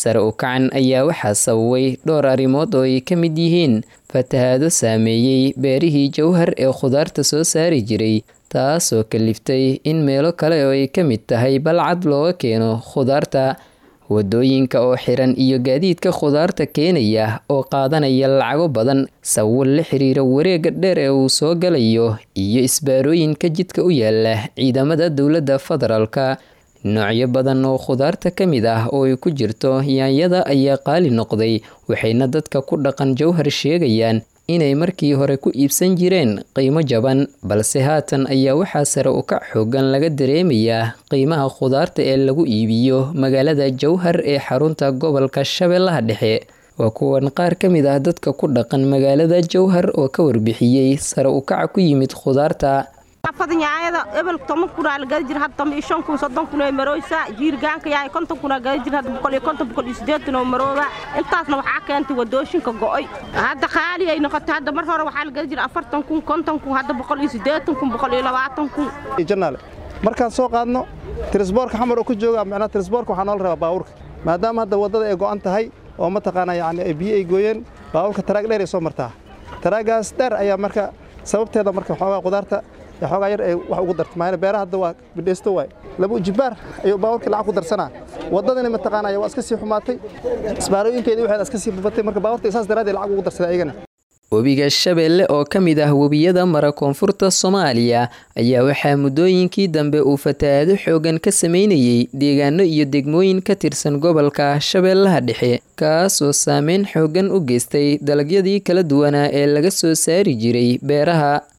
sare u kacan ayaa waxaa sababay dhowr arrimood oo ay ka mid yihiin fatahaado saameeyey beerihii jawhar ee khudaarta soo saari jiray taasoo kaliftay in meelo kale oo ay ka mid tahay balcad looga keeno khudaarta wadooyinka oo xiran iyo gaadiidka khudaarta keenaya oo qaadanaya lacago badan sabab la xiriira wareega dheer ee uu soo galayo iyo isbaarooyinka jidka u yaala ciidamada dowladda federaalka noocyo badan oo khudaarta ka mid ah oo ay ku jirto yaanyada ayaa qaali noqday waxayna dadka ku dhaqan jawhar sheegayaan inay markii hore ku iibsan jireen qiimo jaban balse haatan ayaa waxaa sare u kac xoogan laga dareemayaa qiimaha khudaarta ee lagu iibiyo magaalada jawhar ee xarunta gobolka Shabeellaha Dhexe waa kuwan qaar ka mid ah dadka ku dhaqan magaalada jawhar oo ka warbixiyay sare u kac ku yimid khudaarta fadnyaayada ebel 10 kun la gadi jir hadda 5 kun 7 kun ee marooysa jiirgaanka yahay 50 kun gadi jir hadda 150 oo marooda intaasna waxa keentay wadooshinka go'ay hadda qaali ay noqotay hadda mar hore waxa la gadi jir 40 kun 50 kun hadda 180 kun 120 kun janaal markaan soo qaadno trisboorka xamar oo ku jooga macna trisboorka waxa nool rabaa baawurka maadaama hadda wadada ay go'an tahay oo ma taqaana yaani biyo ay gooyeen baawurka taraag dheer ay soo martaa taraagaas dheer ayaa marka sababteeda marka xoogaa qudaarta xoogaa yar ay wax ugu dartay beeraha hadda waa bidheysto way laba jibaar ayuu baawurka lacag ku darsanaa wadadana ma taqaanaya waa iska sii xumaatay isbaarooyinkeedii waxay iska sii babatay marka baawurta isaas daraadii lacag ugu darsaday ayagana webiga Shabeelle oo ka mid ah webiyada mara koonfurta Soomaaliya ayaa waxaa muddooyinkii dambe uu fatahaado xoogan ka sameynayay deegaano iyo degmooyin ka tirsan gobolka Shabeellaha Dhexe kaas oo saameyn xoogan u geystay dalagyadii kala duwanaa ee laga soo saari jiray beeraha